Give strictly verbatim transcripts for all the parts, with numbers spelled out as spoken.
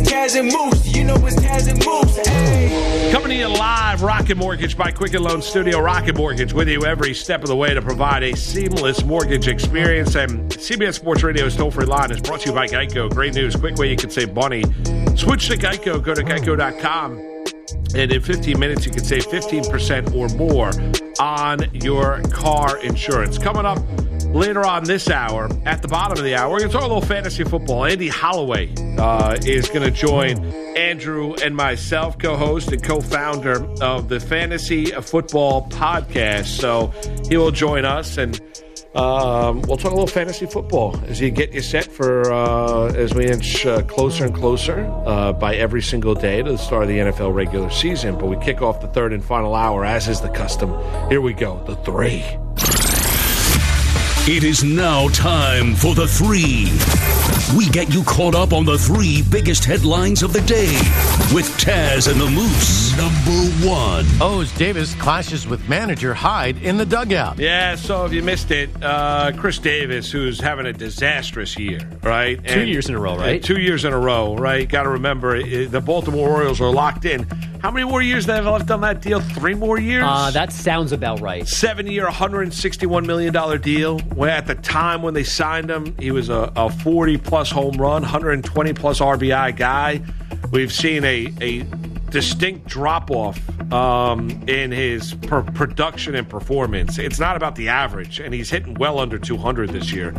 Taz and Moose. You know it's Taz and Moose. Hey. Coming to you live, Rocket Mortgage by Quicken Loan Studio. Rocket Mortgage with you every step of the way to provide a seamless mortgage experience. And C B S Sports Radio's toll-free line is brought to you by Geico. Great news, quick way you can save money. Switch to Geico. Go to geico dot com. And in fifteen minutes, you can save fifteen percent or more on your car insurance. Coming up later on this hour, at the bottom of the hour, we're going to talk a little fantasy football. Andy Holloway uh, is going to join Andrew and myself, co-host and co-founder of the Fantasy Football Podcast. So he will join us, and um, we'll talk a little fantasy football as you get you set for uh, as we inch uh, closer and closer uh, by every single day to the start of the N F L regular season. But we kick off the third and final hour, as is the custom. Here we go, the three. It is now time for the three. We get you caught up on the three biggest headlines of the day with Taz and the Moose. Number one. O's Davis clashes with manager Hyde in the dugout. Yeah, so if you missed it, uh, Chris Davis, who's having a disastrous year, right? Two and, years in a row, right? Two years in a row, right? Got to remember, the Baltimore Orioles are locked in. How many more years do they have left on that deal? Three more years? Uh, that sounds about right. Seven-year, one hundred sixty-one million dollars deal. Where at the time when they signed him, he was a, a forty-plus home run, one hundred twenty-plus R B I guy. We've seen a, a distinct drop-off um, in his per- production and performance. It's not about the average, and he's hitting well under two hundred this year.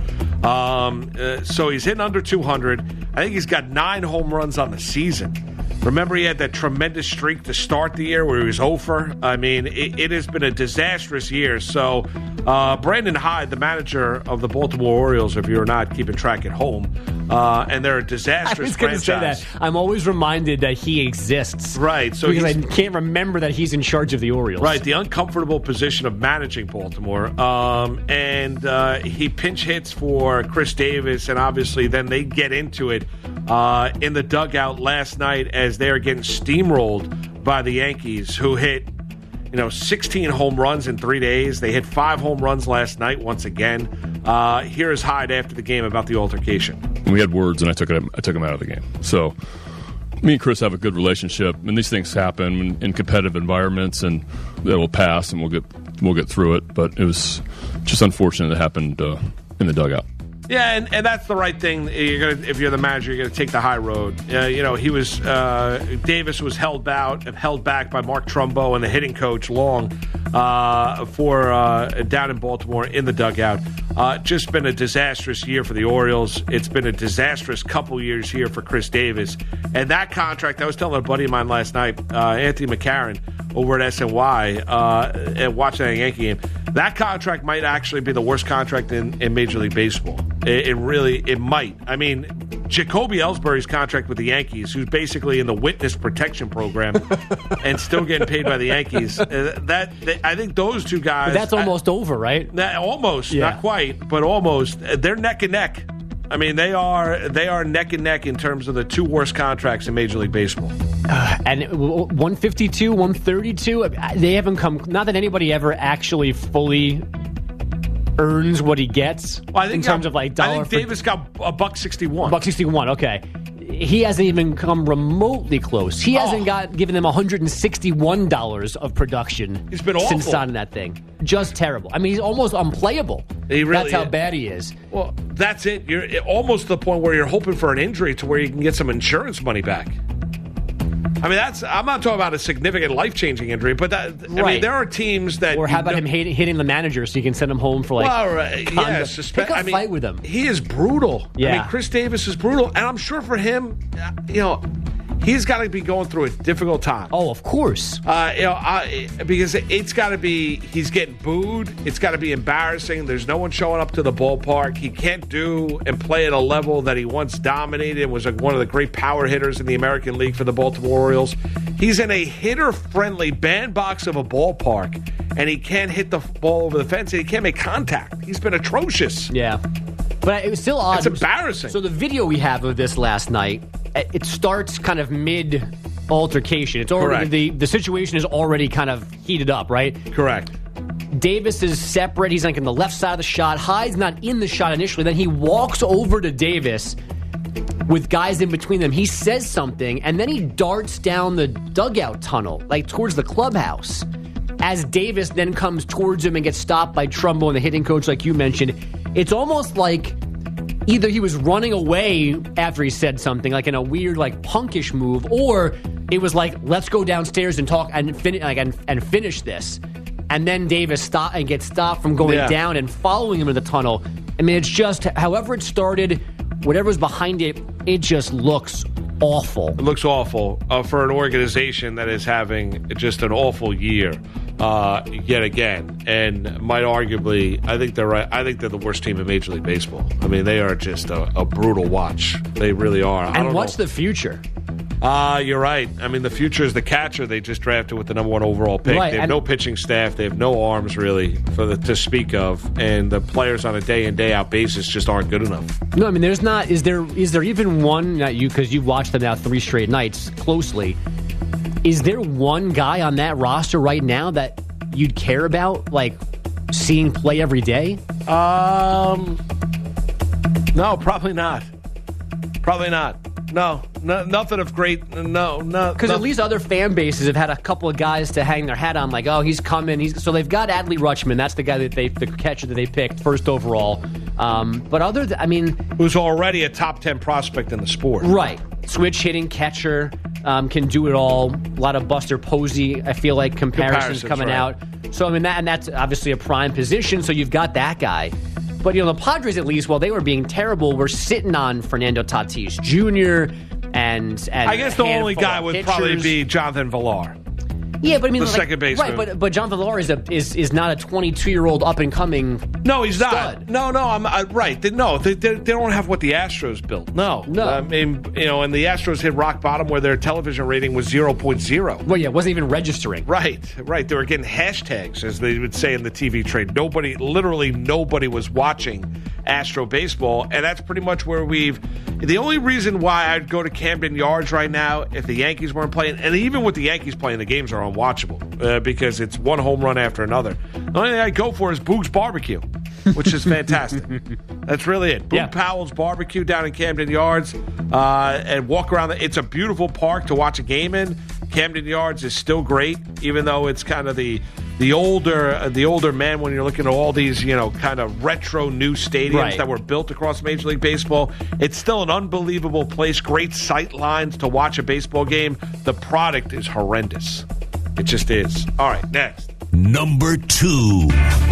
Um, uh, so he's hitting under two hundred. I think he's got nine home runs on the season. Remember, he had that tremendous streak to start the year where he was over. I mean, it, it has been a disastrous year. So, uh, Brandon Hyde, the manager of the Baltimore Orioles, if you're not keeping track at home, uh, and they're a disastrous I was going to say that. I'm always reminded that he exists. Right. So because I can't remember that he's in charge of the Orioles. Right. The uncomfortable position of managing Baltimore. Um, and uh, he pinch hits for Chris Davis, and obviously then they get into it uh, in the dugout last night as they are getting steamrolled by the Yankees, who hit, you know, sixteen home runs in three days. They hit five home runs last night once again. Uh, here is Hyde after the game about the altercation. We had words, and I took it. I took him out of the game. So me and Chris have a good relationship, and these things happen in, in competitive environments, and that will pass, and we'll get we'll get through it. But it was just unfortunate it happened uh, in the dugout. Yeah, and, and that's the right thing. You're gonna, if you're the manager, you're going to take the high road. Uh, you know, he was uh, Davis was held out and held back by Mark Trumbo and the hitting coach Long uh, for uh, down in Baltimore in the dugout. Uh, just been a disastrous year for the Orioles. It's been a disastrous couple years here for Chris Davis. And that contract, I was telling a buddy of mine last night, uh, Anthony McCarron, over at S N Y, uh, and watching that Yankee game. That contract might actually be the worst contract in, in Major League Baseball. It, it really, it might. I mean, Jacoby Ellsbury's contract with the Yankees, who's basically in the witness protection program and still getting paid by the Yankees. Uh, that, that I think those two guys. But that's almost I, over, right? That, almost, yeah. Not quite, but almost. They're neck and neck. I mean, they are they are neck and neck in terms of the two worst contracts in Major League Baseball. Uh, and one fifty-two, one thirty-two, they haven't come. Not that anybody ever actually fully earns what he gets well, I think in terms got, of like dollar. I think Davis got a buck sixty-one. Buck sixty-one. Okay. He hasn't even come remotely close. He oh. hasn't got given them one hundred sixty-one dollars of production. He's been awful since signing that thing. Just terrible. I mean, he's almost unplayable. He really That's how is. bad he is. Well, that's it. You're almost to the point where you're hoping for an injury to where you can get some insurance money back. I mean, that's. I'm not talking about a significant life-changing injury, but that. I Right. mean, there are teams that. Or how you about know, him hitting, hitting the manager so you can send him home for like. Well, right, conduct. yeah, suspe- Pick a I mean, fight with him. He is brutal. Yeah. I mean, Chris Davis is brutal, and I'm sure for him, you know, he's got to be going through a difficult time. Oh, of course. Uh, you know, I, because it's got to be. He's getting booed. It's got to be embarrassing. There's no one showing up to the ballpark. He can't do and play at a level that he once dominated and was like one of the great power hitters in the American League for the Baltimore Orioles. He's in a hitter-friendly bandbox of a ballpark, and he can't hit the ball over the fence, and he can't make contact. He's been atrocious. Yeah. But it was still odd. It's embarrassing. So the video we have of this last night, it starts kind of mid altercation. It's already Correct. the the situation is already kind of heated up, right? Correct. Davis is separate. He's like in the left side of the shot. Hyde's not in the shot initially. Then he walks over to Davis, with guys in between them. He says something, and then he darts down the dugout tunnel, like towards the clubhouse. As Davis then comes towards him and gets stopped by Trumbo and the hitting coach, like you mentioned, it's almost like either he was running away after he said something, like in a weird, like punkish move, or it was like, let's go downstairs and talk and, fin- like, and, and finish this. And then Davis stop and gets stopped from going Yeah. down and following him in the tunnel. I mean, it's just, however it started, whatever's behind it, it just looks awful. It looks awful uh, for an organization that is having just an awful year uh, yet again, and might arguably, I think they're right. I think they're the worst team in Major League Baseball. I mean, they are just a, a brutal watch. They really are. I And don't what's know. the future? Uh, you're right. I mean, the future is the catcher they just drafted with the number one overall pick. Right, They have and- no pitching staff. They have no arms, really, for the, to speak of. And the players on a day-in, day-out basis just aren't good enough. No, I mean, there's not. Is there? Is there even one? Not you, because you've watched them now three straight nights closely. Is there one guy on that roster right now that you'd care about, like seeing play every day? Um, no, probably not. Probably not. No, no nothing of great. No, no. Because no. at least other fan bases have had a couple of guys to hang their hat on, like, oh, he's coming. He's so they've got Adley Rutschman. That's the guy that they, the catcher that they picked first overall. Um, but other, th- I mean, who's already a top ten prospect in the sport. right? Switch hitting catcher, um, can do it all. A lot of Buster Posey, I feel like comparisons, Comparisons, coming right. out. So I mean, that and that's obviously a prime position. So you've got that guy. But, you know, the Padres, at least, while they were being terrible, were sitting on Fernando Tatis Junior and, and I guess the a only handful guy of would probably pitchers. be Jonathan Villar. Yeah, but I mean, the like, second baseman. right? But but John Villar is a is is not a twenty-two-year-old up and coming. No, he's Stud. not. No, no, I'm uh, right. They, no, they, they, they don't have what the Astros built. No, No. I mean, you know, and the Astros hit rock bottom where their television rating was zero point zero. Well, yeah, it wasn't even registering. Right, right. They were getting hashtags, as they would say in the T V trade. Nobody, literally nobody was watching Astro baseball, and that's pretty much where we've... The only reason why I'd go to Camden Yards right now if the Yankees weren't playing, and even with the Yankees playing, the games are unwatchable uh, because it's one home run after another. The only thing I go for is Boog's Barbecue, which is fantastic. That's really it. Boog Yeah. Powell's Barbecue down in Camden Yards, uh, and walk around. The, it's a beautiful park to watch a game in. Camden Yards is still great, even though it's kind of the the older uh, the older man when you're looking at all these, you know, kind of retro new stadiums Right. that were built across Major League Baseball. It's still an unbelievable place. Great sight lines to watch a baseball game. The product is horrendous. It just is. All right, next. Number two.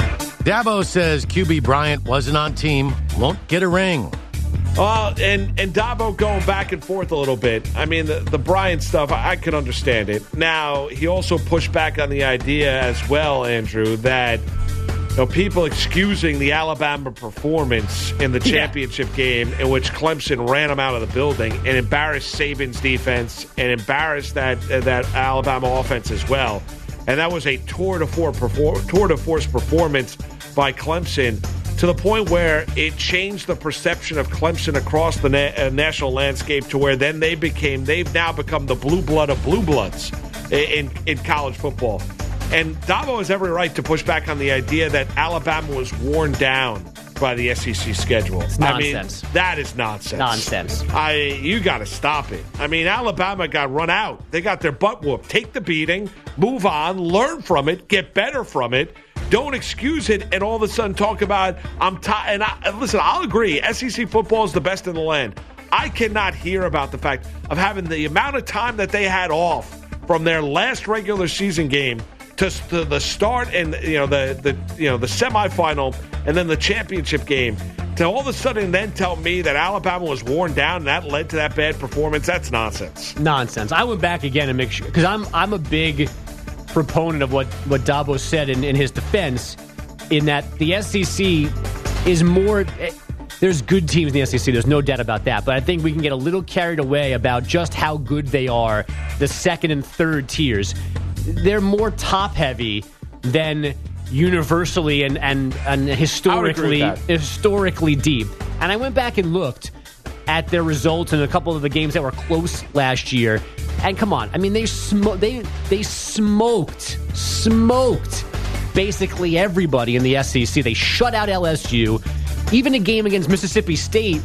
Dabo says Q B Bryant wasn't on team, won't get a ring. Well, and, and Dabo going back and forth a little bit. I mean, the, the Bryant stuff, I, I could understand it. Now, he also pushed back on the idea as well, Andrew, that you know, people excusing the Alabama performance in the championship game in which Clemson ran them out of the building and embarrassed Saban's defense and embarrassed that, uh, that Alabama offense as well. And that was a tour de force, perfor- tour de force performance by Clemson, to the point where it changed the perception of Clemson across the na- uh, national landscape, to where then they became, they've now become the blue blood of blue bloods in, in college football. And Dabo has every right to push back on the idea that Alabama was worn down by the S E C schedule. It's I mean, nonsense. that is nonsense. Nonsense. I you got to stop it. I mean, Alabama got run out. They got their butt whooped. Take the beating, move on, learn from it, get better from it. Don't excuse it and all of a sudden talk about I'm tired. And I, listen, I'll agree. S E C football is the best in the land. I cannot hear about the fact of having the amount of time that they had off from their last regular season game to, to the start and you know the the you know the semifinal and then the championship game. To all of a sudden then tell me that Alabama was worn down and that led to that bad performance. That's nonsense. Nonsense. I went back again and make sure, because I'm I'm a big proponent of what, what Dabo said in, in his defense, in that the S E C is more... There's good teams in the S E C. There's no doubt about that. But I think we can get a little carried away about just how good they are, the second and third tiers. They're more top-heavy than universally and, and, and historically that. historically deep. And I went back and looked at their results in a couple of the games that were close last year. And come on, I mean, they sm- they they smoked, smoked basically everybody in the S E C. They shut out L S U. Even a game against Mississippi State,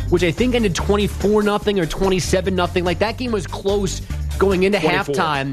which I think ended twenty-four nothing or twenty-seven nothing. Like, that game was close going into twenty-four. halftime.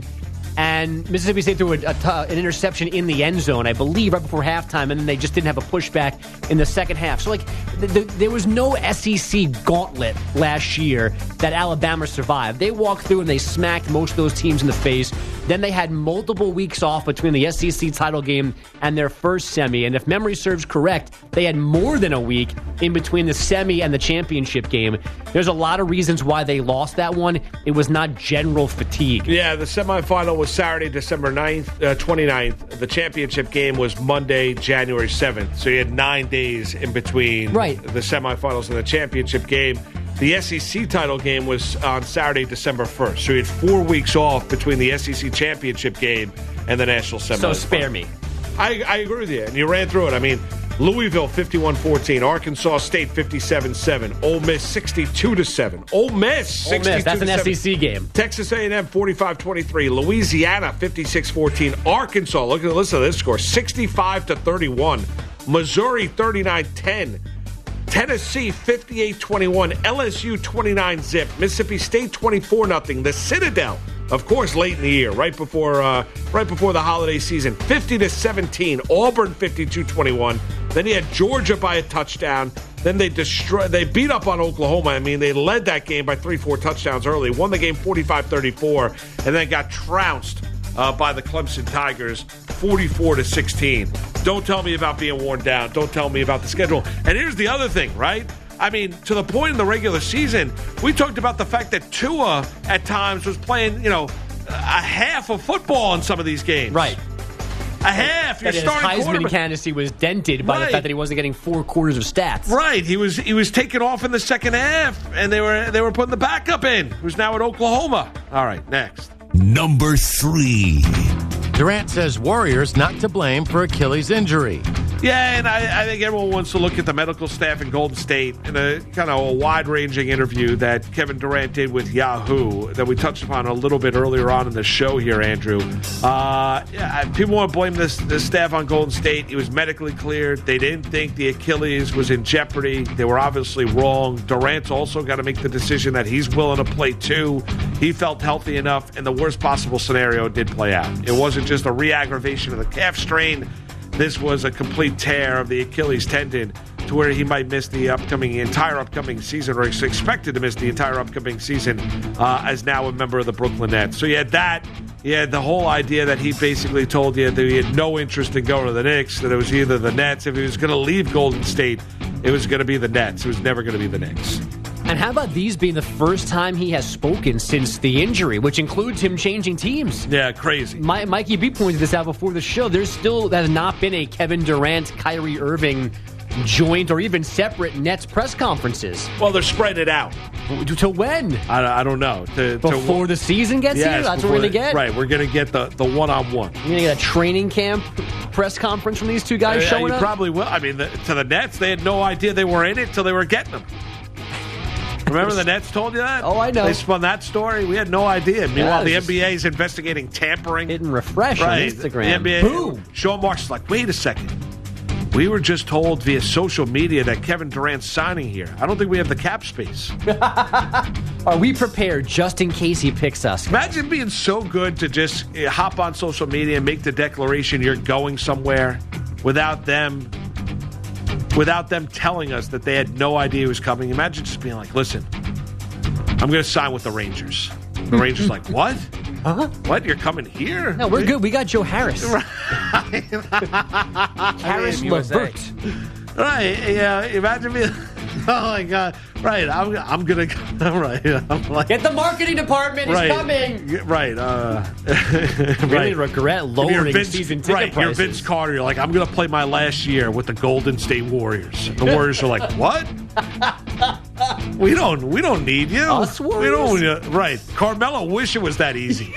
And Mississippi State threw a, a t- an interception in the end zone, I believe, right before halftime, and then they just didn't have a pushback in the second half. So, like, th- th- there was no S E C gauntlet last year that Alabama survived. They walked through and they smacked most of those teams in the face. Then they had multiple weeks off between the S E C title game and their first semi. And if memory serves correct, they had more than a week in between the semi and the championship game. There's a lot of reasons why they lost that one. It was not general fatigue. Yeah, the semifinal was Saturday, December ninth, uh, twenty-ninth. The championship game was Monday, January seventh. So you had nine days in between Right. the semifinals and the championship game. The S E C title game was on Saturday, December first. So you had four weeks off between the S E C championship game and the national semifinal. So spare me. I, I agree with you, and you ran through it. I mean, Louisville fifty-one fourteen, Arkansas State fifty-seven seven, Ole Miss sixty-two to seven. Ole Miss Ole Miss, that's an S E C game. Texas A and M forty-five twenty-three, Louisiana fifty-six fourteen, Arkansas, look at the list of this score, sixty-five to thirty-one, Missouri thirty-nine ten, Tennessee fifty-eight twenty-one, L S U twenty-nine zip, Mississippi State twenty-four nothing, the Citadel, of course, late in the year, right before uh, right before the holiday season, fifty to seventeen, Auburn fifty-two twenty-one. Then you had Georgia by a touchdown. Then they destroy, they beat up on Oklahoma. I mean, they led that game by three, four touchdowns early, won the game forty-five thirty-four, and then got trounced uh, by the Clemson Tigers forty-four to sixteen. Don't tell me about being worn down. Don't tell me about the schedule. And here's the other thing, right? I mean, to the point in the regular season, we talked about the fact that Tua at times was playing, you know, a half of football in some of these games. Right. A half. You're That his starting Heisman quarterback. candidacy was dented by Right. the fact that he wasn't getting four quarters of stats. Right. He was he was taken off in the second half, and they were they were putting the backup in, who's now at Oklahoma. All right, next. Number three. Durant says Warriors not to blame for Achilles injury. Yeah, and I, I think everyone wants to look at the medical staff in Golden State in a kind of a wide-ranging interview that Kevin Durant did with Yahoo that we touched upon a little bit earlier on in the show here, Andrew. Uh, yeah, people want to blame this, this staff on Golden State. He was medically cleared. They didn't think the Achilles was in jeopardy. They were obviously wrong. Durant's also got to make the decision that he's willing to play too. He felt healthy enough, and the worst possible scenario did play out. It wasn't just a re-aggravation of the calf strain. This was a complete tear of the Achilles tendon to where he might miss the upcoming entire upcoming season, or is expected to miss the entire upcoming season uh, as now a member of the Brooklyn Nets. So you had that. You had the whole idea that he basically told you that he had no interest in going to the Knicks, that it was either the Nets. If he was going to leave Golden State, it was going to be the Nets. It was never going to be the Knicks. And how about these being the first time he has spoken since the injury, which includes him changing teams? Yeah, crazy. My, Mikey B pointed this out before the show. There's still has not been a Kevin Durant, Kyrie Irving joint or even separate Nets press conferences. Well, they're spreading it out. To when? I, I don't know. To, Before to, the season gets yes, here? That's before what we're going to the- get? Right, we're going to get the, the one-on-one. You're going to get a training camp press conference from these two guys Uh, showing you up? probably will. I mean, the, to the Nets, they had no idea they were in it till they were getting them. Remember the Nets told you that? Oh, I know. They spun that story. We had no idea. Meanwhile, the it's N B A is investigating tampering. Hitting refresh right. on Instagram. The N B A, Boom. Sean Marks is like, wait a second. We were just told via social media that Kevin Durant's signing here. I don't think we have the cap space. Are we prepared just in case he picks us? Imagine being so good to just uh, hop on social media and make the declaration you're going somewhere without them without them telling us that they had no idea he was coming. Imagine just being like, listen, I'm going to sign with the Rangers. The Rangers like, what? Huh? What? You're coming here? No, we're good. We got Joe Harris. Harris M U S A. Levert. Right. Yeah. Imagine being, oh my God. Right. I'm, I'm going to, right. I'm like, Get the marketing department. He's right. coming. Right. Uh, Really right. regret If you're lowering Vince, season ticket right, prices. You're Vince Carter. You're like, I'm going to play my last year with the Golden State Warriors. The Warriors are like, what? We don't. We don't need you. Us we Warriors? don't. Uh, right. Carmelo wish it was that easy.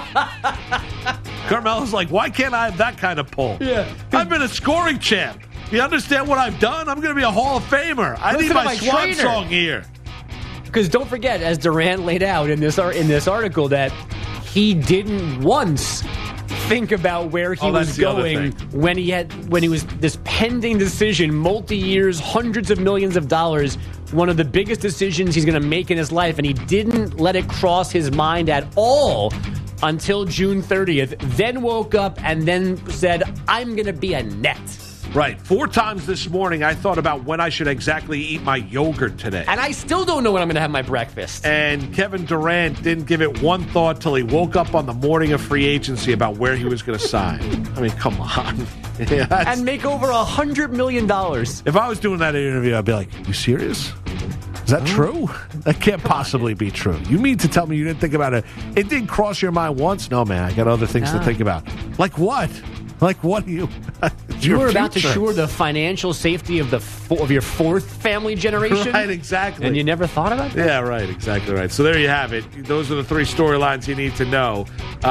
Carmelo's like, why can't I have that kind of pull? Yeah. I've been a scoring champ. You understand what I've done? I'm going to be a Hall of Famer. I Listen need to my, my swan trainer. song here. Because don't forget, as Durant laid out in this ar- in this article, that he didn't once think about where he Oh, that's was the other going thing. when he had when he was this pending decision, multi years, hundreds of millions of dollars one of the biggest decisions he's going to make in his life, and he didn't let it cross his mind at all until June thirtieth, then woke up and then said, I'm going to be a Net. Right. Four times this morning, I thought about when I should exactly eat my yogurt today. And I still don't know when I'm going to have my breakfast. And Kevin Durant didn't give it one thought till he woke up on the morning of free agency about where he was going to sign. I mean, come on. Yeah, and make over one hundred million dollars. If I was doing that interview, I'd be like, you serious? Is that true? That can't possibly be true. You mean to tell me you didn't think about it? It didn't cross your mind once? No, man. I got other things nah. to think about. Like what? Like what do you... You were about to assure the financial safety of the four, of your fourth family generation? Right, exactly. And you never thought about that? Yeah, right, exactly right. So there you have it. Those are the three storylines you need to know.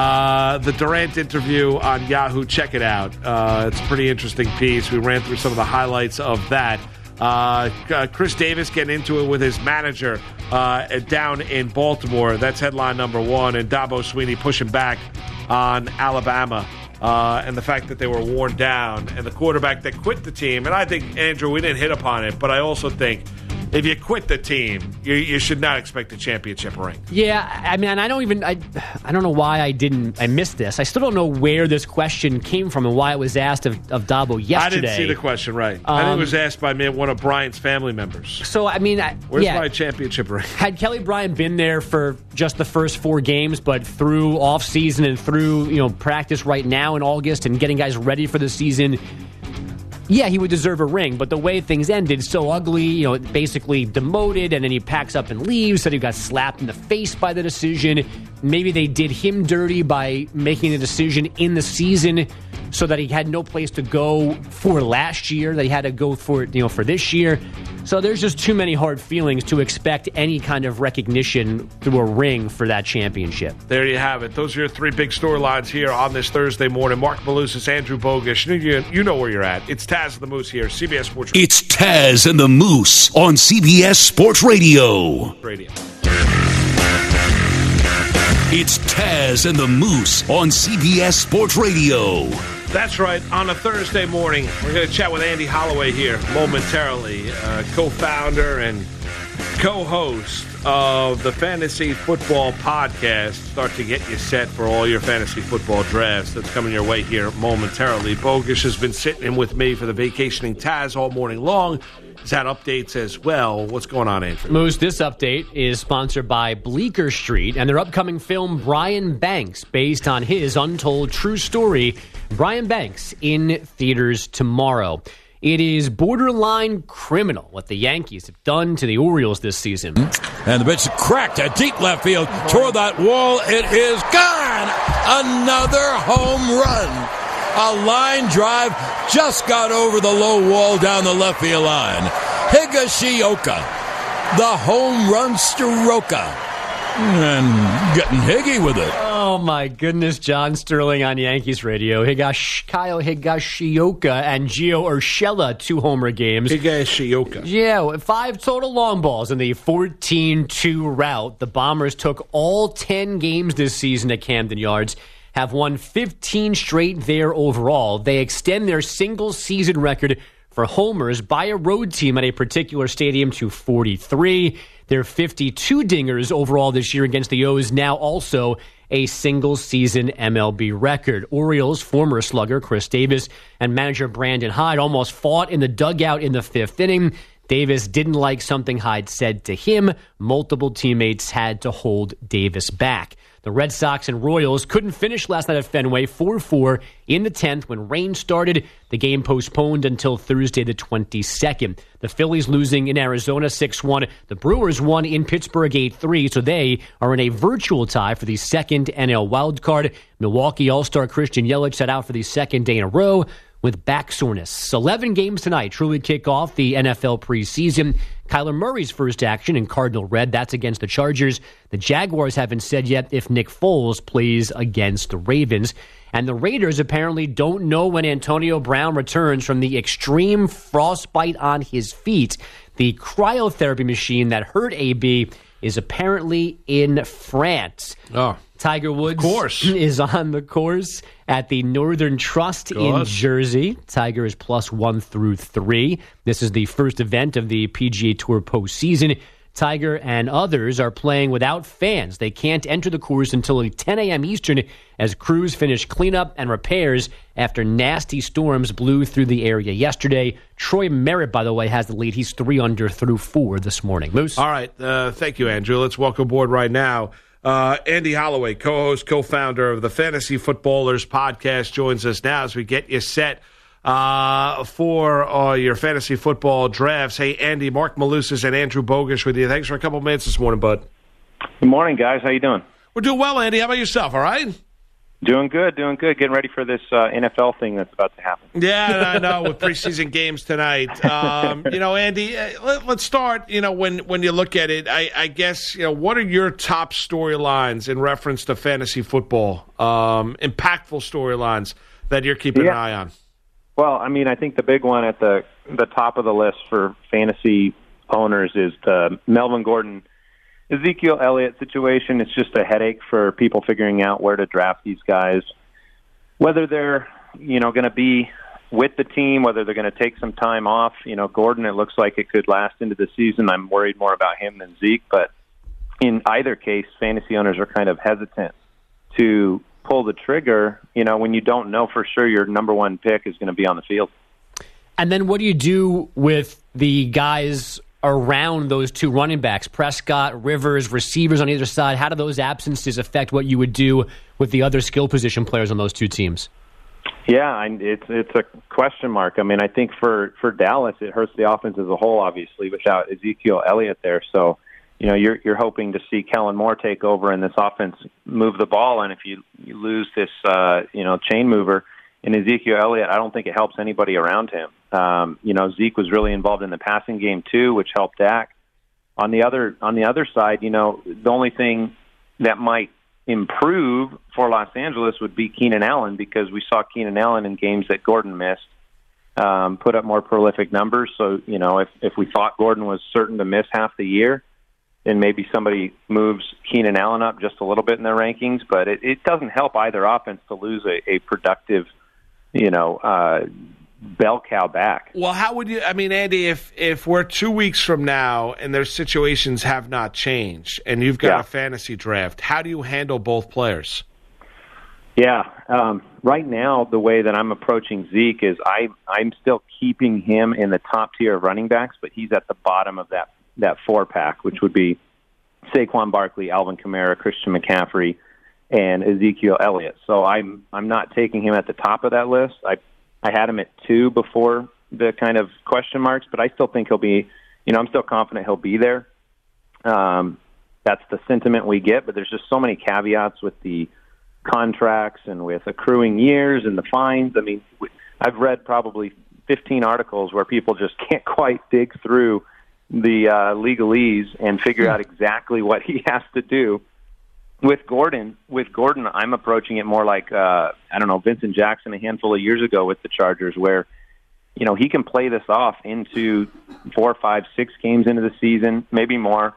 Uh, the Durant interview on Yahoo, check it out. Uh, it's a pretty interesting piece. We ran through some of the highlights of that. Uh, uh, Chris Davis getting into it with his manager uh, down in Baltimore. That's headline number one. And Dabo Swinney pushing back on Alabama. Uh, and the fact that they were worn down, and the quarterback that quit the team. And I think, Andrew, we didn't hit upon it, but I also think if you quit the team, you, you should not expect a championship ring. Yeah, I mean, I don't even, I, I don't know why I didn't, I missed this. I still don't know where this question came from and why it was asked of, of Dabo yesterday. I didn't see the question right. Um, I think it was asked by me, one of Bryant's family members. So, I mean, I, where's yeah, my championship ring? Had Kelly Bryant been there for just the first four games, but through off season and through, you know, practice right now in August and getting guys ready for the season, yeah, he would deserve a ring, but the way things ended, so ugly, you know, basically demoted, and then he packs up and leaves, said he got slapped in the face by the decision. Maybe they did him dirty by making the decision in the season so that he had no place to go for last year, that he had to go for, you know, for this year. So there's just too many hard feelings to expect any kind of recognition through a ring for that championship. There you have it. Those are your three big storylines here on this Thursday morning. Mark Malusis, Andrew Bogusch. You, you know where you're at. It's Taz and the Moose here, C B S Sports Radio. It's Taz and the Moose on C B S Sports Radio. Radio. It's Taz and the Moose on C B S Sports Radio. That's right. On a Thursday morning, we're going to chat with Andy Holloway here momentarily, uh, co-founder and co-host of the Fantasy Football Podcast. Start to get you set for all your fantasy football drafts. That's coming your way here momentarily. Bogusch has been sitting in with me for the vacationing Taz all morning long. He's had updates as well. What's going on, Andrew? Moose, this update is sponsored by Bleecker Street and their upcoming film, Brian Banks, based on his untold true story. Brian Banks in theaters tomorrow. It is borderline criminal what the Yankees have done to the Orioles this season. And the pitch cracked at deep left field. Toward that wall, it is gone. Another home run. A line drive just got over the low wall down the left field line. Higashioka, the home run Stroker. And getting higgy with it. Oh, my goodness. John Sterling on Yankees radio. Higash, Kyle Higashioka and Gio Urshela, two homer games. Higashioka. Yeah, five total long balls in the fourteen two rout. The Bombers took all ten games this season at Camden Yards, have won fifteen straight there overall. They extend their single-season record for homers by a road team at a particular stadium to forty-three. Their fifty-two dingers overall this year against the O's, now also a single-season M L B record. Orioles former slugger Chris Davis and manager Brandon Hyde almost fought in the dugout in the fifth inning. Davis didn't like something Hyde said to him. Multiple teammates had to hold Davis back. The Red Sox and Royals couldn't finish last night at Fenway, four four in the tenth when rain started. The game postponed until Thursday the twenty-second. The Phillies losing in Arizona six one. The Brewers won in Pittsburgh eight three, so they are in a virtual tie for the second N L wildcard. Milwaukee All-Star Christian Yelich set out for the second day in a row with back soreness. eleven games tonight truly kick off the N F L preseason. Kyler Murray's first action in Cardinal Red, that's against the Chargers. The Jaguars haven't said yet if Nick Foles plays against the Ravens. And the Raiders apparently don't know when Antonio Brown returns from the extreme frostbite on his feet. The cryotherapy machine that hurt A B is apparently in France. Oh, Tiger Woods of course. is on the course at the Northern Trust in Jersey. Tiger is plus one through three. This is the first event of the P G A Tour postseason. Tiger and others are playing without fans. They can't enter the course until ten a.m. Eastern as crews finish cleanup and repairs after nasty storms blew through the area yesterday. Troy Merritt, by the way, has the lead. He's three under through four this morning. Moose? All right. Uh, thank you, Andrew. Let's welcome aboard right now. Uh, Andy Holloway, co-host, co-founder of the Fantasy Footballers podcast, joins us now as we get you set uh, for uh, your fantasy football drafts. Hey, Andy, Mark Malusis and Andrew Bogish with you. Thanks for a couple minutes this morning, bud. Good morning, guys. How you doing? We're doing well, Andy. How about yourself, all right? Doing good, doing good. Getting ready for this uh, N F L thing that's about to happen. Yeah, I know, with preseason games tonight. Um, you know, Andy, uh, let, let's start, you know, when, when you look at it, I, I guess, you know, what are your top storylines in reference to fantasy football, um, impactful storylines that you're keeping yeah. an eye on? Well, I mean, I think the big one at the the top of the list for fantasy owners is the Melvin Gordon Ezekiel Elliott situation. It's just a headache for people figuring out where to draft these guys, whether they're, you know, going to be with the team, whether they're going to take some time off. You know, Gordon, it looks like it could last into the season. I'm worried more about him than Zeke, but in either case, fantasy owners are kind of hesitant to pull the trigger, you know, when you don't know for sure your number one pick is going to be on the field. And then what do you do with the guys around those two running backs, Prescott, Rivers, receivers on either side? How do those absences affect what you would do with the other skill position players on those two teams? Yeah, it's it's a question mark. I mean, I think for, for Dallas, it hurts the offense as a whole, obviously, without Ezekiel Elliott there. So, you know, you're you're hoping to see Kellen Moore take over and this offense move the ball. And if you, you lose this, uh, you know, chain mover in Ezekiel Elliott, I don't think it helps anybody around him. Um, you know, Zeke was really involved in the passing game too, which helped Dak. On the other on the other side, you know, the only thing that might improve for Los Angeles would be Keenan Allen, because we saw Keenan Allen in games that Gordon missed um, put up more prolific numbers. So, you know, if if we thought Gordon was certain to miss half the year, then maybe somebody moves Keenan Allen up just a little bit in their rankings. But it, it doesn't help either offense to lose a, a productive, you know, uh, bell cow back. Well, how would you, I mean, Andy, if, if we're two weeks from now and their situations have not changed and you've got yeah. a fantasy draft, how do you handle both players? Yeah, um, right now, the way that I'm approaching Zeke is I, I'm still keeping him in the top tier of running backs, but he's at the bottom of that that four-pack, which would be Saquon Barkley, Alvin Kamara, Christian McCaffrey, and Ezekiel Elliott. So I'm I'm not taking him at the top of that list. I I had him at two before the kind of question marks, but I still think he'll be, you know, I'm still confident he'll be there. Um, that's the sentiment we get, but there's just so many caveats with the contracts and with accruing years and the fines. I mean, I've read probably fifteen articles where people just can't quite dig through the uh, legalese and figure out exactly what he has to do. With Gordon, with Gordon, I'm approaching it more like, uh, I don't know, Vincent Jackson a handful of years ago with the Chargers, where, you know, he can play this off into four, five, six games into the season, maybe more.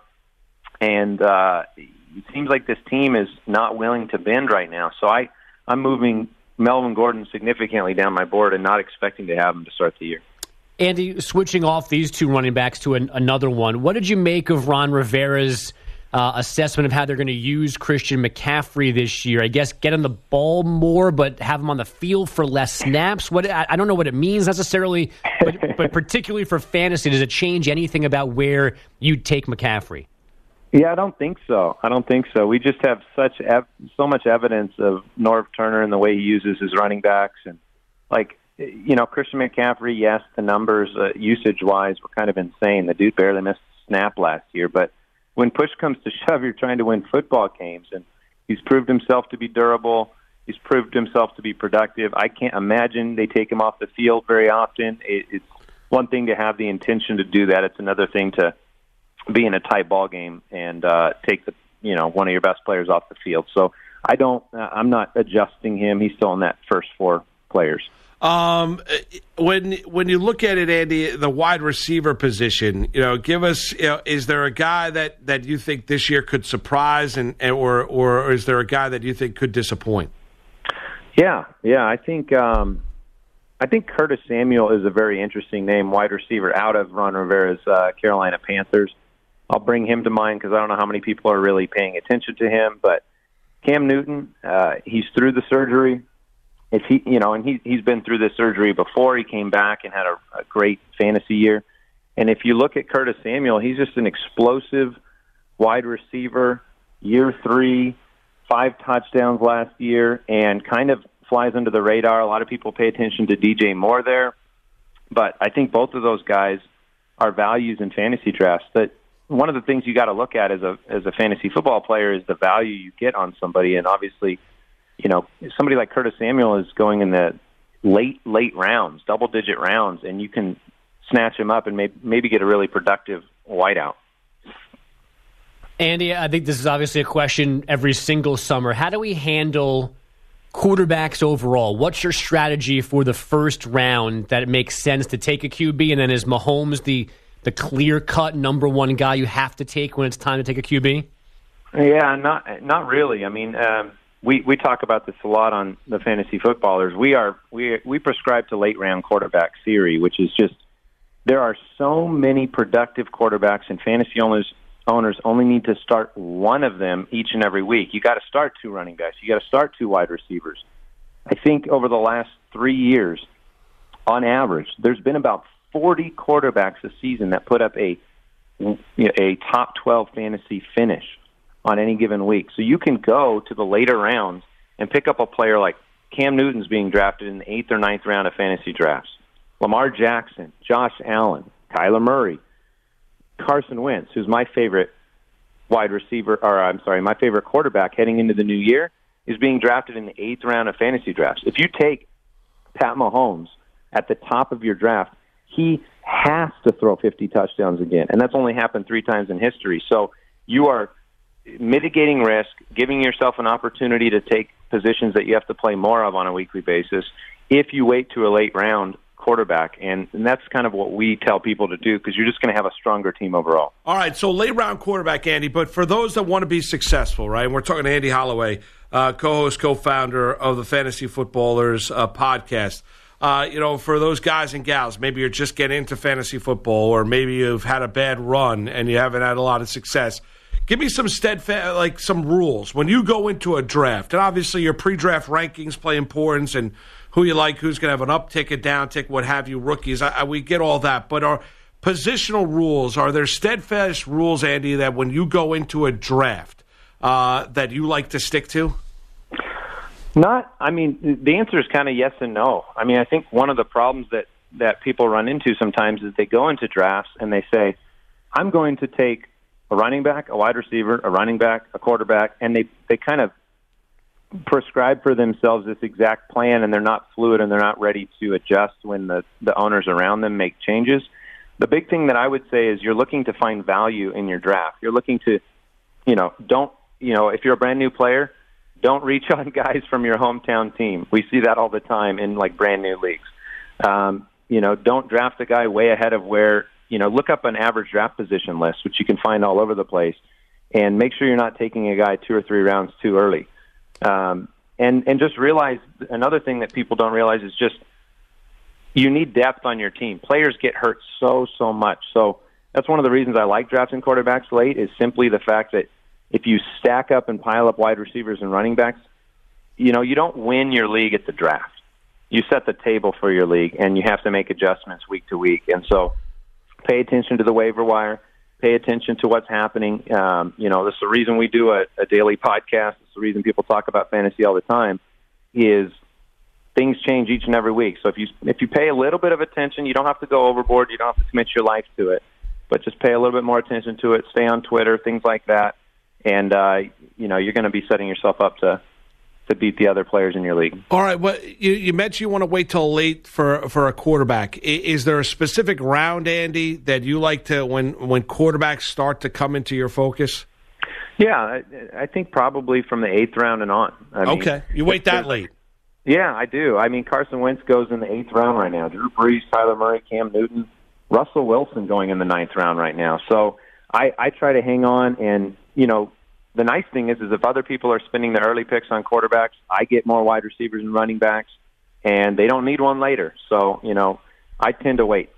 And uh, it seems like this team is not willing to bend right now. So I, I'm moving Melvin Gordon significantly down my board and not expecting to have him to start the year. Andy, switching off these two running backs to an, another one, what did you make of Ron Rivera's uh, assessment of how they're going to use Christian McCaffrey this year? I guess get him the ball more, but have him on the field for less snaps. What I, I don't know what it means necessarily, but, but particularly for fantasy, does it change anything about where you'd take McCaffrey? Yeah, I don't think so. I don't think so. We just have such ev- so much evidence of Norv Turner and the way he uses his running backs, and like. You know, Christian McCaffrey, yes, the numbers uh, usage-wise were kind of insane. The dude barely missed a snap last year. But when push comes to shove, you're trying to win football games. And he's proved himself to be durable. He's proved himself to be productive. I can't imagine they take him off the field very often. It, it's one thing to have the intention to do that. It's another thing to be in a tight ball game and uh, take the you know one of your best players off the field. So I don't. Uh, I'm not adjusting him. He's still in that first four players. Um, when when you look at it, Andy, the wide receiver position, you know, give us, you know, is there a guy that, that you think this year could surprise, and, and or or is there a guy that you think could disappoint? Yeah, yeah, I think um, I think Curtis Samuel is a very interesting name, wide receiver out of Ron Rivera's uh, Carolina Panthers. I'll bring him to mind because I don't know how many people are really paying attention to him. But Cam Newton, uh, he's through the surgery. If he, you know, and he he's been through this surgery before. He came back and had a, a great fantasy year. And if you look at Curtis Samuel, he's just an explosive wide receiver. Year three, five touchdowns last year, and kind of flies under the radar. A lot of people pay attention to D J Moore there, but I think both of those guys are values in fantasy drafts. But one of the things you got to look at as a as a fantasy football player is the value you get on somebody, and obviously, you know, somebody like Curtis Samuel is going in the late late rounds, double digit rounds, and you can snatch him up and maybe maybe get a really productive wideout. Andy, I think this is obviously a question every single summer. How do we handle quarterbacks overall? What's your strategy for the first round that it makes sense to take a Q B, and then is Mahomes the the clear-cut number one guy you have to take when it's time to take a Q B? Yeah, not not really. I mean, um, we we talk about this a lot on the Fantasy Footballers. We are we we prescribe to late round quarterback theory, which is just there are so many productive quarterbacks, and fantasy owners owners only need to start one of them each and every week. You got to start two running backs. You got to start two wide receivers. I think over the last three years, on average, there's been about forty quarterbacks a season that put up a you know, a top twelve fantasy finish on any given week. So you can go to the later rounds and pick up a player like Cam Newton's being drafted in the eighth or ninth round of fantasy drafts, Lamar Jackson, Josh Allen, Kyler Murray, Carson Wentz, who's my favorite wide receiver, or I'm sorry, my favorite quarterback heading into the new year, is being drafted in the eighth round of fantasy drafts. If you take Pat Mahomes at the top of your draft, he has to throw fifty touchdowns again, and that's only happened three times in history. So you are mitigating risk, giving yourself an opportunity to take positions that you have to play more of on a weekly basis if you wait to a late round quarterback, and, and that's kind of what we tell people to do because you're just going to have a stronger team overall. All right, so late round quarterback, Andy, but for those that want to be successful, right, and we're talking to Andy Holloway, uh, co-host, co-founder of the Fantasy Footballers uh, podcast. Uh, you know, for those guys and gals, maybe you're just getting into fantasy football, or maybe you've had a bad run and you haven't had a lot of success. Give me some steadfast, like some rules when you go into a draft, and obviously your pre-draft rankings play importance, and who you like, who's going to have an uptick, a downtick, what have you, rookies. I, I, we get all that, but are positional rules? Are there steadfast rules, Andy, that when you go into a draft uh, that you like to stick to? Not, I mean, the answer is kind of yes and no. I mean, I think one of the problems that, that people run into sometimes is they go into drafts and they say, I'm going to take a running back, a wide receiver, a running back, a quarterback, and they, they kind of prescribe for themselves this exact plan, and they're not fluid and they're not ready to adjust when the, the owners around them make changes. The big thing that I would say is you're looking to find value in your draft. You're looking to, you know, don't, you know, if you're a brand new player, don't reach on guys from your hometown team. We see that all the time in, like, brand new leagues. Um, you know, don't draft a guy way ahead of where, you know, look up an average draft position list, which you can find all over the place, and make sure you're not taking a guy two or three rounds too early. Um, and, and just realize another thing that people don't realize is just you need depth on your team. Players get hurt so, so much. So that's one of the reasons I like drafting quarterbacks late is simply the fact that if you stack up and pile up wide receivers and running backs, you know, you don't win your league at the draft. You set the table for your league, and you have to make adjustments week to week. And so pay attention to the waiver wire. Pay attention to what's happening. Um, you know, this is the reason we do a, a daily podcast. It's the reason people talk about fantasy all the time is things change each and every week. So if you if you pay a little bit of attention, you don't have to go overboard. You don't have to commit your life to it. But just pay a little bit more attention to it. Stay on Twitter, things like that. And, uh, you know, you're going to be setting yourself up to to beat the other players in your league. All right. Well, you, you mentioned you want to wait till late for for a quarterback. Is there a specific round, Andy, that you like to when when quarterbacks start to come into your focus? Yeah, I, I think probably from the eighth round and on. I okay, mean, you wait that late. Yeah, I do. I mean, Carson Wentz goes in the eighth round right now. Drew Brees, Kyler Murray, Cam Newton, Russell Wilson going in the ninth round right now. So I, I try to hang on. And, you know, the nice thing is, is if other people are spending the early picks on quarterbacks, I get more wide receivers and running backs, and they don't need one later. So, you know, I tend to wait.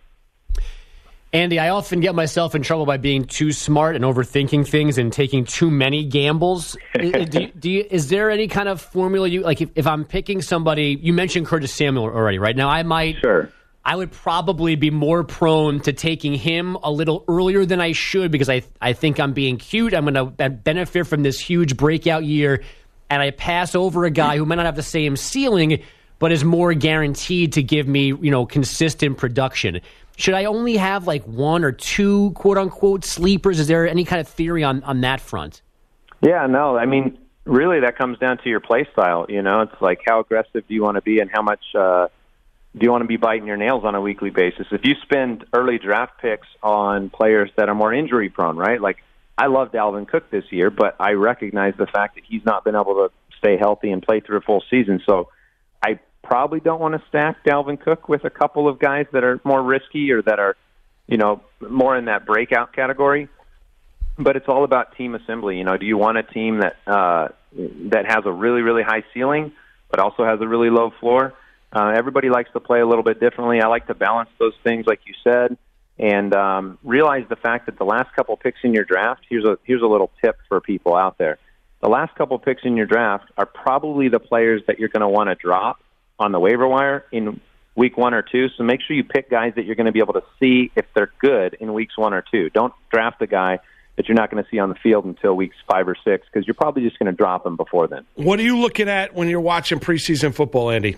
Andy, I often get myself in trouble by being too smart and overthinking things and taking too many gambles. do you, do you, is there any kind of formula you like? If, if I'm picking somebody, you mentioned Curtis Samuel already, right? Now, I might, sure. I would probably be more prone to taking him a little earlier than I should because I, I think I'm being cute. I'm going to benefit from this huge breakout year, and I pass over a guy who might not have the same ceiling, but is more guaranteed to give me, you know, consistent production. Should I only have like one or two quote unquote sleepers? Is there any kind of theory on, on that front? Yeah, no, I mean, really that comes down to your play style. You know, it's like how aggressive do you want to be and how much uh, do you want to be biting your nails on a weekly basis? If you spend early draft picks on players that are more injury prone, right? Like I love Dalvin Cook this year, but I recognize the fact that he's not been able to stay healthy and play through a full season. So I probably don't want to stack Dalvin Cook with a couple of guys that are more risky or that are, you know, more in that breakout category. But it's all about team assembly. You know, do you want a team that uh, that has a really, really high ceiling, but also has a really low floor? Uh, everybody likes to play a little bit differently. I like to balance those things, like you said, and um, realize the fact that the last couple picks in your draft. Here's a here's a little tip for people out there: the last couple picks in your draft are probably the players that you're going to want to drop on the waiver wire in week one or two. So make sure you pick guys that you're going to be able to see if they're good in weeks one or two. Don't draft a guy that you're not going to see on the field until weeks five or six because you're probably just going to drop him before then. What are you looking at when you're watching preseason football, Andy?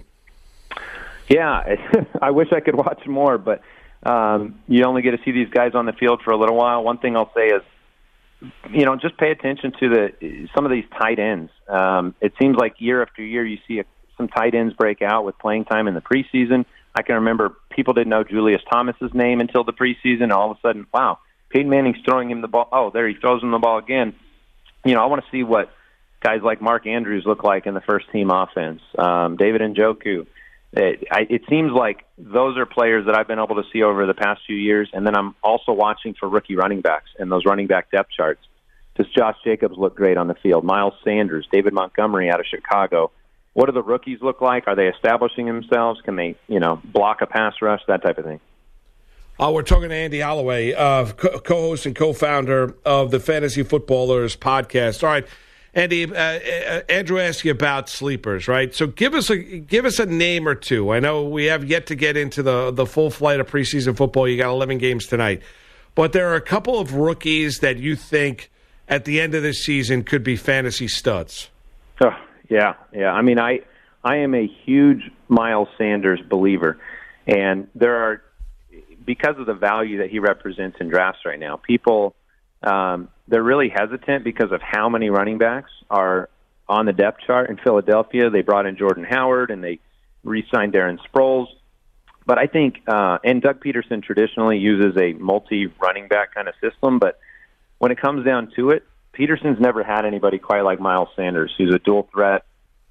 Yeah, I wish I could watch more, but um, you only get to see these guys on the field for a little while. One thing I'll say is, you know, just pay attention to the some of these tight ends. Um, it seems like year after year you see a some tight ends break out with playing time in the preseason. I can remember people didn't know Julius Thomas's name until the preseason. All of a sudden, wow, Peyton Manning's throwing him the ball. Oh, there he throws him the ball again. You know, I want to see what guys like Mark Andrews look like in the first team offense. Um, David Njoku. It, I, it seems like those are players that I've been able to see over the past few years. And then I'm also watching for rookie running backs and those running back depth charts. Does Josh Jacobs look great on the field? Miles Sanders, David Montgomery out of Chicago. What do the rookies look like? Are they establishing themselves? Can they, you know, block a pass rush? That type of thing. Uh, we're talking to Andy Holloway, uh, co- co-host and co-founder of the Fantasy Footballers podcast. All right, Andy, uh, uh, Andrew asked you about sleepers, right? So give us a give us a name or two. I know we have yet to get into the the full flight of preseason football. You got eleven games tonight, but there are a couple of rookies that you think at the end of this season could be fantasy studs. Oh. Yeah, yeah. I mean, I I am a huge Miles Sanders believer, and there are, because of the value that he represents in drafts right now, people, um, they're really hesitant because of how many running backs are on the depth chart in Philadelphia. They brought in Jordan Howard, and they re-signed Darren Sproles. But I think, uh, and Doug Peterson traditionally uses a multi-running back kind of system, but when it comes down to it, Peterson's never had anybody quite like Miles Sanders, who's a dual threat,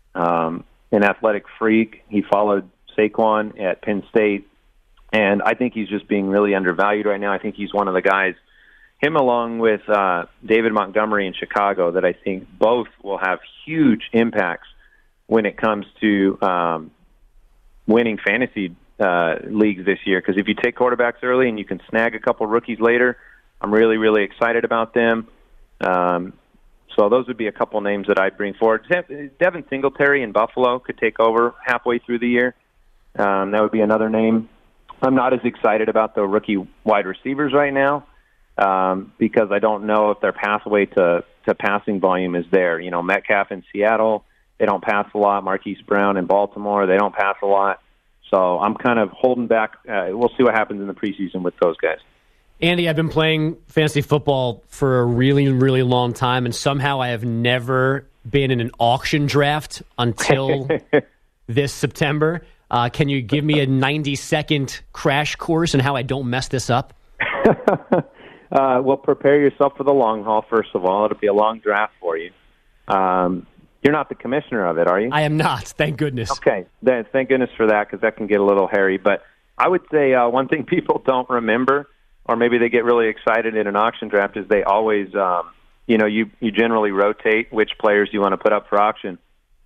um, an athletic freak. He followed Saquon at Penn State, and I think he's just being really undervalued right now. I think he's one of the guys, him along with uh, David Montgomery in Chicago, that I think both will have huge impacts when it comes to um, winning fantasy uh, leagues this year. Because if you take quarterbacks early and you can snag a couple rookies later, I'm really, really excited about them. Um, so those would be a couple names that I'd bring forward. Devin Singletary in Buffalo could take over halfway through the year. Um, that would be another name. I'm not as excited about the rookie wide receivers right now um, because I don't know if their pathway to, to passing volume is there. You know, Metcalf in Seattle, they don't pass a lot. Marquise Brown in Baltimore, they don't pass a lot. So I'm kind of holding back. Uh, we'll see what happens in the preseason with those guys. Andy, I've been playing fantasy football for a really, really long time, and somehow I have never been in an auction draft until this September. Uh, can you give me a ninety-second crash course on how I don't mess this up? uh, well, prepare yourself for the long haul, first of all. It'll be a long draft for you. Um, You're not the commissioner of it, are you? I am not. Thank goodness. Okay, then thank goodness for that, because that can get a little hairy. But I would say uh, one thing people don't remember, or maybe they get really excited in an auction draft, is they always, um, you know, you, you generally rotate which players you want to put up for auction.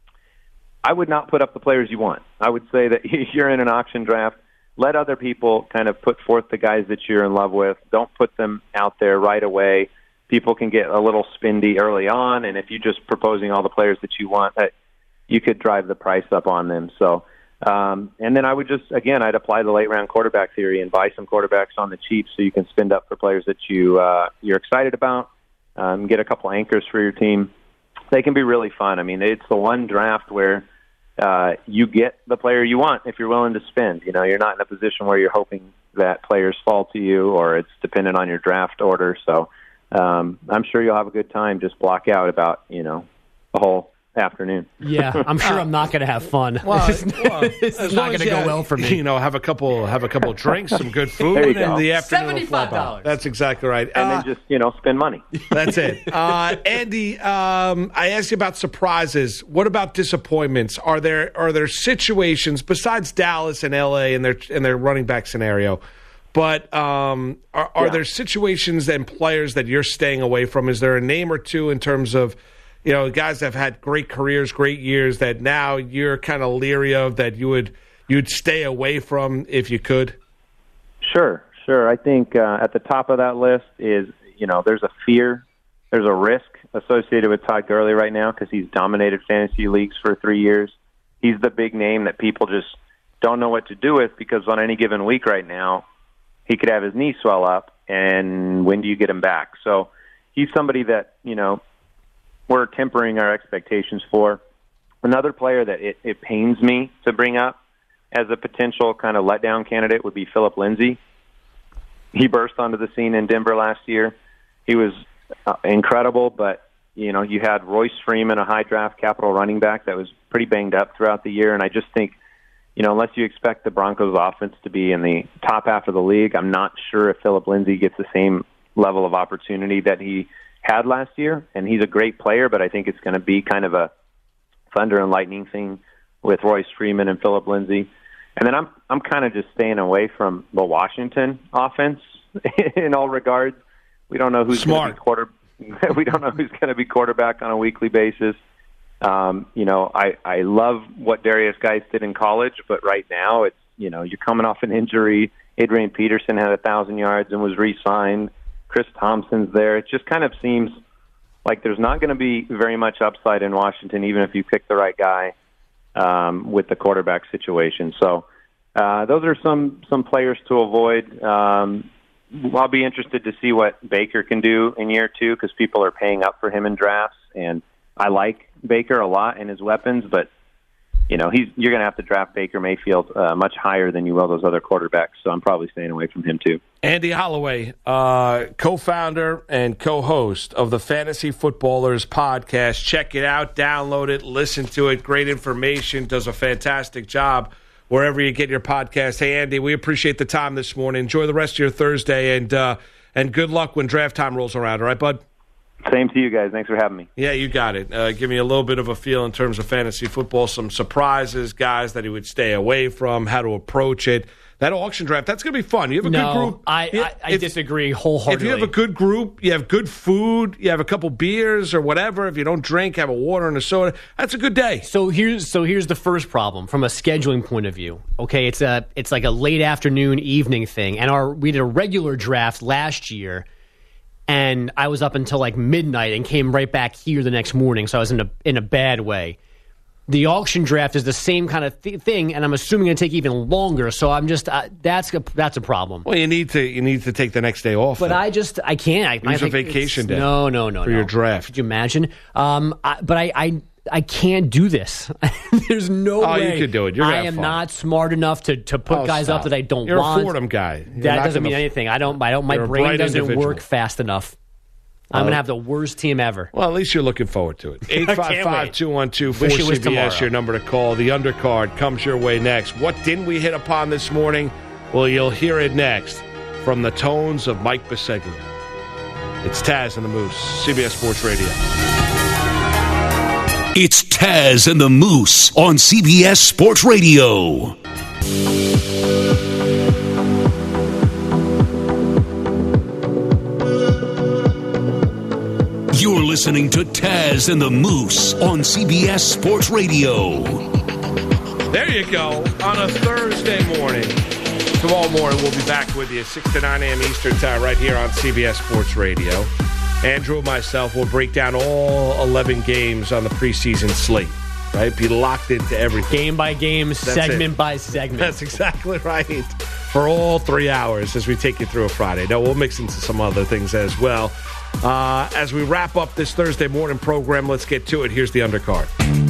I would not put up the players you want. I would say that if you're in an auction draft, let other people kind of put forth the guys that you're in love with. Don't put them out there right away. People can get a little spendy early on, and if you're just proposing all the players that you want, that you could drive the price up on them. So, um, and then I would just, again, I'd apply the late round quarterback theory and buy some quarterbacks on the cheap so you can spend up for players that you, uh, you're excited about, um, get a couple anchors for your team. They can be really fun. I mean, it's the one draft where uh, you get the player you want if you're willing to spend. You know, you're not in a position where you're hoping that players fall to you or it's dependent on your draft order. So, Um, I'm sure you'll have a good time. Just block out about, you know, a whole afternoon. Yeah, I'm sure I'm not going to have fun. Well, this is, well, this is not going to go well for me. You know, have a couple, have a couple drinks, some good food, There you and go. the afternoon will seventy-five flop out. dollars. That's exactly right. And Uh, then just, you know, spend money. That's it. Uh, Andy, um, I asked you about surprises. What about disappointments? Are there are there situations besides Dallas and L A and their and their running back scenario? But um, are, are Yeah. there situations and players that you're staying away from? Is there a name or two in terms of, you know, guys that have had great careers, great years that now you're kind of leery of that you would you'd stay away from if you could? Sure, sure. I think uh, at the top of that list is, you know, there's a fear, there's a risk associated with Todd Gurley right now because he's dominated fantasy leagues for three years. He's the big name that people just don't know what to do with because on any given week right now, he could have his knee swell up, and when do you get him back? So he's somebody that, you know, we're tempering our expectations for. Another player that it, it pains me to bring up as a potential kind of letdown candidate would be Philip Lindsay. He burst onto the scene in Denver last year. He was uh, incredible, but, you know, you had Royce Freeman, a high draft capital running back that was pretty banged up throughout the year, and I just think, you know, unless you expect the Broncos offense to be in the top half of the league, I'm not sure if Philip Lindsay gets the same level of opportunity that he had last year. And he's a great player, but I think it's going to be kind of a thunder and lightning thing with Royce Freeman and Philip Lindsay. And then I'm I'm kind of just staying away from the Washington offense in all regards. We don't know who's going to be quarter. We don't know who's going to be quarterback on a weekly basis. Um, you know, I, I love what Darius Geis did in college, but right now it's, you know, you're coming off an injury. Adrian Peterson had a thousand yards and was re-signed. Chris Thompson's there. It just kind of seems like there's not going to be very much upside in Washington, even if you pick the right guy um, with the quarterback situation. So uh, those are some, some players to avoid. Um, I'll be interested to see what Baker can do in year two because people are paying up for him in drafts, and I like Baker a lot and his weapons, but you know he's you're going to have to draft Baker Mayfield uh, much higher than you will those other quarterbacks. So I'm probably staying away from him too. Andy Holloway, uh, co-founder and co-host of the Fantasy Footballers podcast. Check it out, download it, listen to it. Great information. Does a fantastic job wherever you get your podcast. Hey, Andy, we appreciate the time this morning. Enjoy the rest of your Thursday, and uh, and good luck when draft time rolls around. All right, bud? Same to you guys. Thanks for having me. Yeah, you got it. Uh, give me a little bit of a feel in terms of fantasy football, some surprises, guys that he would stay away from, how to approach it. That auction draft, that's going to be fun. You have a no, good group. I, I, I if, disagree wholeheartedly. If you have a good group, you have good food, you have a couple beers or whatever. If you don't drink, have a water and a soda. That's a good day. So here's so here's the first problem from a scheduling point of view. Okay, it's a it's like a late afternoon, evening thing, and our we did a regular draft last year. And I was up until like midnight and came right back here the next morning, so I was in a in a bad way. The auction draft is the same kind of th- thing, and I'm assuming it'll take even longer. So I'm just uh, that's a, that's a problem. Well, you need to you need to take the next day off. But then. I just I can't. I, Use I a vacation day. No, no, no, for no. your draft. Could you imagine? Um, I, but I, I I can't do this. There's no oh, way. you could do it. You're I am fun. not smart enough to, to put oh, guys stop. up that I don't You're want. You're a Fordham guy. You're that doesn't mean gonna, anything. I don't. I don't. My brain doesn't individual. work fast enough. I'm going to have the worst team ever. Well, at least you're looking forward to it. eight five five, two one two, four C B S, your number to call. The undercard comes your way next. What didn't we hit upon this morning? Well, you'll hear it next from the tones of Mike Biseglia. It's Taz and the Moose, C B S Sports Radio. It's Taz and the Moose on C B S Sports Radio. You're listening to Taz and the Moose on C B S Sports Radio. There you go. On a Thursday morning. Tomorrow morning, we'll be back with you six to nine a.m. Eastern Time right here on C B S Sports Radio. Andrew and myself will break down all eleven games on the preseason slate, right? Be locked into everything. Game by game, That's segment it. by segment. That's exactly right. For all three hours as we take you through a Friday. Now, we'll mix into some other things as well. Uh, as we wrap up this Thursday morning program, let's get to it. Here's the undercard.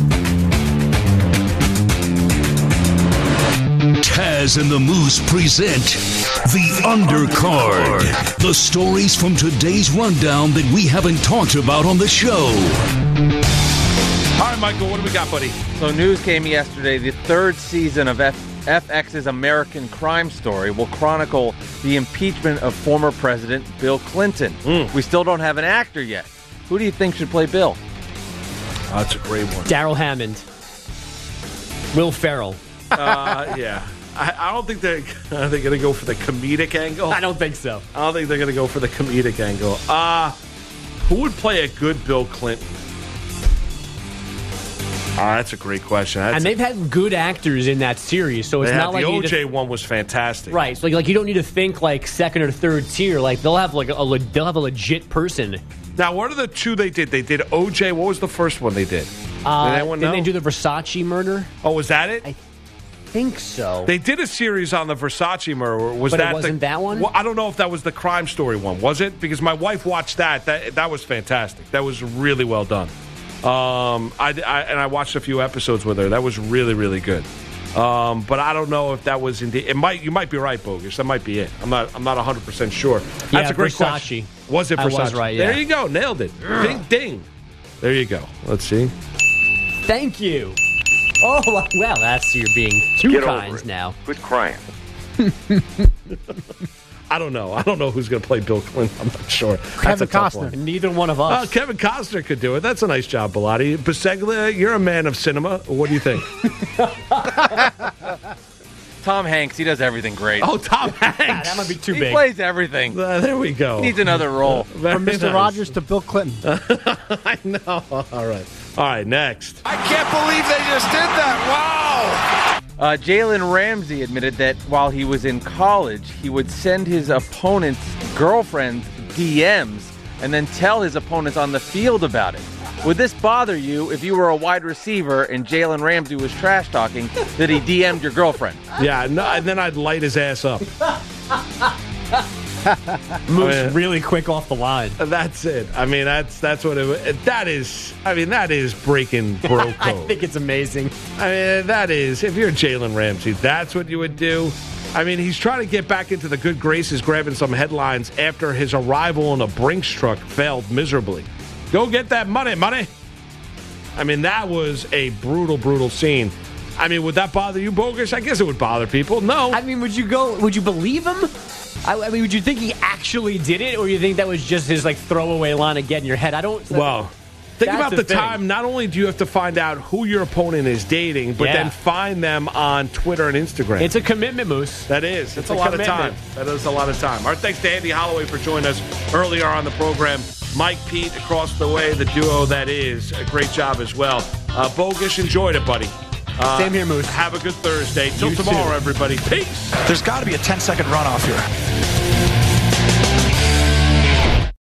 Taz and the Moose present the Undercard. The stories from today's rundown that we haven't talked about on the show. All right, Michael, what do we got, buddy? So news came yesterday. The third season of F- FX's American Crime Story will chronicle the impeachment of former President Bill Clinton. Mm. We still don't have an actor yet. Who do you think should play Bill? Oh, that's a great one. Daryl Hammond. Will Ferrell. Uh, yeah. I, I don't think they're, are they going to go for the comedic angle. I don't think so. I don't think they're going to go for the comedic angle. Uh, who would play a good Bill Clinton? Oh, that's a great question. That's and they've had good actors in that series, so it's not like the you O J to, one was fantastic, right? So like, like you don't need to think like second or third tier. Like they'll have like a, a they'll have a legit person. Now, what are the two they did? They did O J. What was the first one they did? Uh, did anyone know? Didn't they do the Versace murder? Oh, was that it? I think so. They did a series on the Versace murder. Was but that it wasn't the, that one? Well, I don't know if that was the Crime Story one. Was it? Because my wife watched that. That that was fantastic. That was really well done. Um, I, I and I watched a few episodes with her. That was really, really good. Um, but I don't know if that was indeed. It might. You might be right, Bogus. That might be it. I'm not. I'm not one hundred percent sure. That's yeah, a great Versace. question. Was it Versace? I was right. Yeah. There you go. Nailed it. Ding, ding. There you go. Let's see. Thank you. Oh well, that's you're being two Get kinds now. Quit crying. I don't know. I don't know who's going to play Bill Clinton. I'm not sure. That's Kevin a tough Costner. One. Neither one of us. Oh, Kevin Costner could do it. That's a nice job, Bilotti. Biseglia, you're a man of cinema. What do you think? Tom Hanks. He does everything great. Oh, Tom Hanks. That might be too he big. He plays everything. Uh, there we go. He needs another role. Uh, From Mister nice. Rogers to Bill Clinton. I know. All right. All right, next. I can't believe they just did that. Wow. Uh, Jalen Ramsey admitted that while he was in college, he would send his opponent's girlfriend D Ms and then tell his opponents on the field about it. Would this bother you if you were a wide receiver and Jalen Ramsey was trash talking that he D M'd your girlfriend? Yeah, no, and then I'd light his ass up. Moves I mean, really quick off the line. That's it. I mean, that's that's what it. That is. I mean, that is breaking bro code. I think it's amazing. I mean, that is. If you're Jalen Ramsey, that's what you would do. I mean, he's trying to get back into the good graces, grabbing some headlines after his arrival in a Brinks truck failed miserably. Go get that money, money. I mean, that was a brutal, brutal scene. I mean, would that bother you, Bogus? I guess it would bother people. No. I mean, would you go? Would you believe him? I, I mean, would you think he actually did it, or you think that was just his like throwaway line to get in your head? I don't. Well, think about the, the time. Not only do you have to find out who your opponent is dating, but yeah. then find them on Twitter and Instagram. It's a commitment, Moose. That is. It's, it's a, a lot commitment. of time. That is a lot of time. All right, thanks to Andy Holloway for joining us earlier on the program. Mike Pete across the way, the duo that is. A great job as well. Uh, Bogus, enjoyed it, buddy. Uh, Same here, Moose. Have a good Thursday. Till You tomorrow, too. everybody. Peace. There's got to be a ten-second runoff here.